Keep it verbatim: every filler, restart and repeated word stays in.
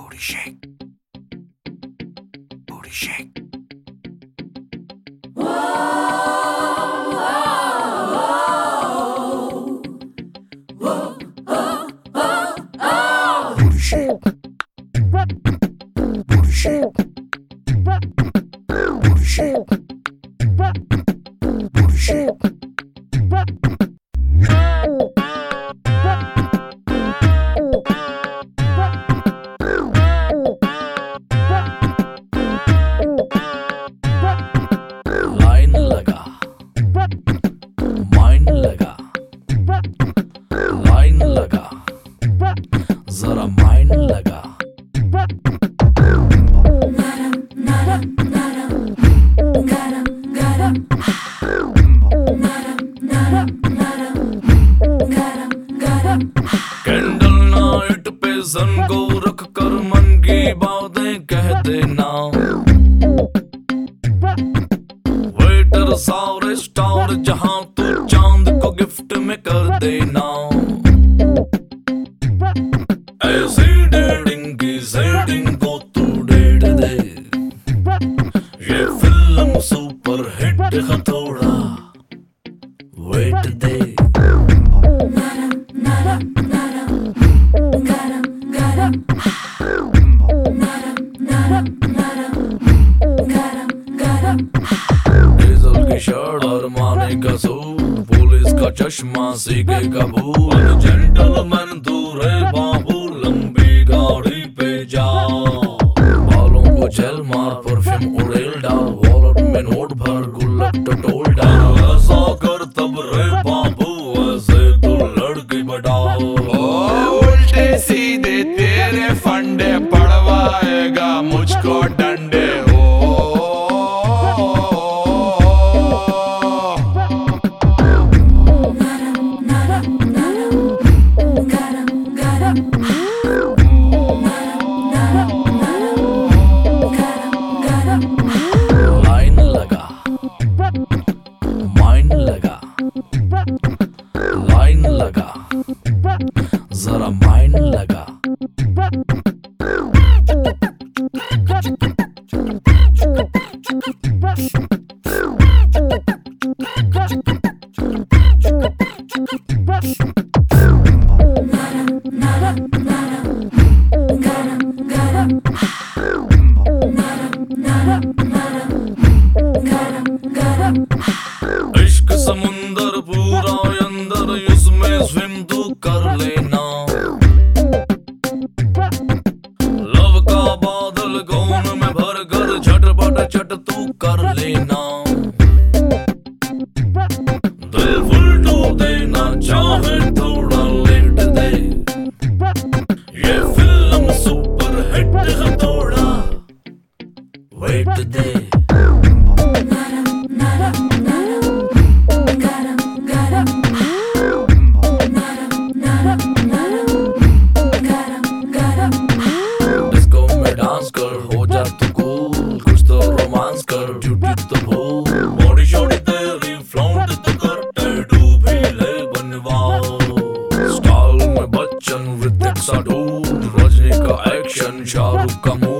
Booty shake. Booty shake. Whoa, whoa, whoa, whoa, whoa, whoa. Booty shake. Booty shake. Booty shake. Booty shake. Line लगा, mind लगा, line लगा, जरा mind लगा। Candle night पे सन को रख कर मन की बातें कह देना। वेटर सारे स्टार जहां तू चांद को गिफ्ट में कर देना। ऐसी डेटिंग की सेटिंग को तू डेट दे। ये फिल्म सुपर हिट है, थोड़ा वेट दे। डीजल की शर्ट और माने का सूट, पुलिस का चश्मा सीखे का भूल। जेंटलमैन दूर है बाबू, लंबी गाड़ी पे जाओ। बालों को जेल मार, परफ्यूम उड़ेल डाल, वॉलेट में नोट भर, गुल्लक टटोल डाल। ऐसा कर तब रे बाबू, ऐसे तू लड़की बढ़ाओ। उल्टे सीधे तेरे फंडे पड़वाएगा मुझको डंडे। हो लाइन लगा, माइंड लगा, लाइन लगा, जरा माइंड लगा। इश्क समुंदर पूरा अंदर, इसमें स्विम तू कर लेना। लव का बादल गौन में भर कर, झटपट झट तू कर लेना। दिल फुलटू देना चाहे थोड़ा लेट दे। ये फिल्म सुपर हिट है, थोड़ा वेट दे। डिस्को में डांस कर, हो जा तू कूल, कुछ तो रोमांस कर, ड्यूटी तो भूल। बॉडी शॉडी तेरी फ्लॉन्ट तो कर, टैटू भी ले बनवाओ। स्टाइल में बच्चन, ऋतिक सा डूड, रजनी का एक्शन, शाहरुख का मूड।